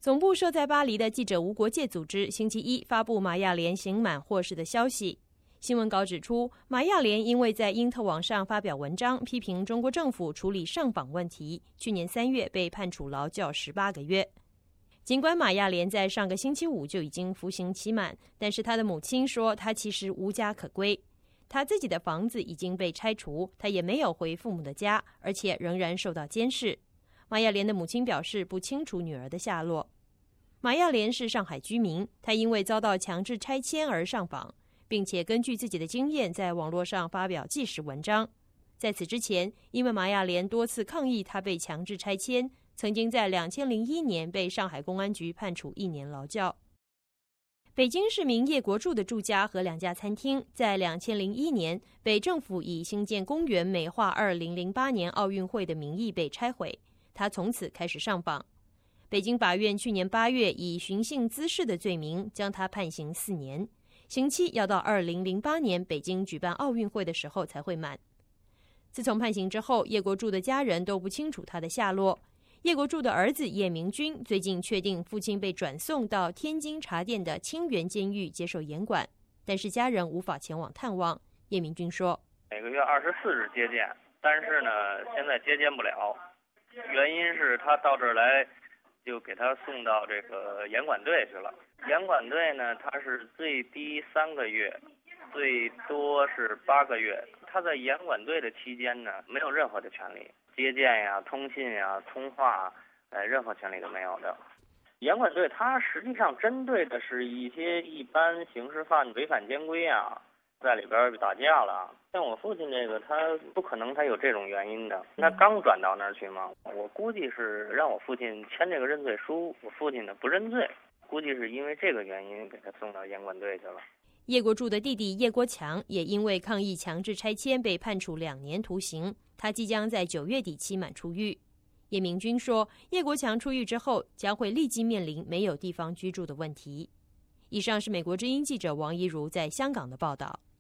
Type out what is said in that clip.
总部设在巴黎的记者无国界组织星期一发布马亚莲刑满获释的消息。新闻稿指出，马亚莲因为在英特网上发表文章批评中国政府处理上访问题，去年3月被判处劳教18个月。尽管马亚莲在上个星期五就已经服刑期满，但是他的母亲说他其实无家可归。他自己的房子已经被拆除，他也没有回父母的家，而且仍然受到监视。马亚莲的母亲表示不清楚女儿的下落。马亚莲是上海居民，他因为遭到强制拆迁而上访，并且根据自己的经验在网络上发表纪实文章。在此之前，因为马亚莲多次抗议他被强制拆迁，曾经在2001年被上海公安局判处1年劳教。北京市民叶国柱的住家和2家餐厅在2001年被政府以兴建公园美化2008年奥运会的名义被拆毁，他从此开始上访。北京法院去年8月以寻衅滋事的罪名将他判刑4年，刑期要到2008年北京举办奥运会的时候才会满。自从判刑之后，叶国柱的家人都不清楚他的下落。叶国柱的儿子叶明军最近确定父亲被转送到天津茶店的清源监狱接受严管，但是家人无法前往探望。叶明军说， 每个月24日接见，但是呢现在接见不了，原因是他到这儿来就给他送到这个严管队去了。严管队呢，他是最低3个月，最多是8个月。他在严管队的期间呢，没有任何的权利，接见呀、通信呀、通话，任何权利都没有的。严管队他实际上针对的是一些一般刑事犯违反监规啊，在里边打架了。像我父亲这个，他不可能他有这种原因的，他刚转到那儿去嘛。我估计是让我父亲签这个认罪书，我父亲呢不认罪，估计是因为这个原因给他送到严管队去了。 叶国柱的弟弟叶国强也因为抗议强制拆迁被判处2年徒刑，他即将在9月底期满出狱。叶明军说，叶国强出狱之后将会立即面临没有地方居住的问题。以上是美国之音记者王怡如在香港的报道。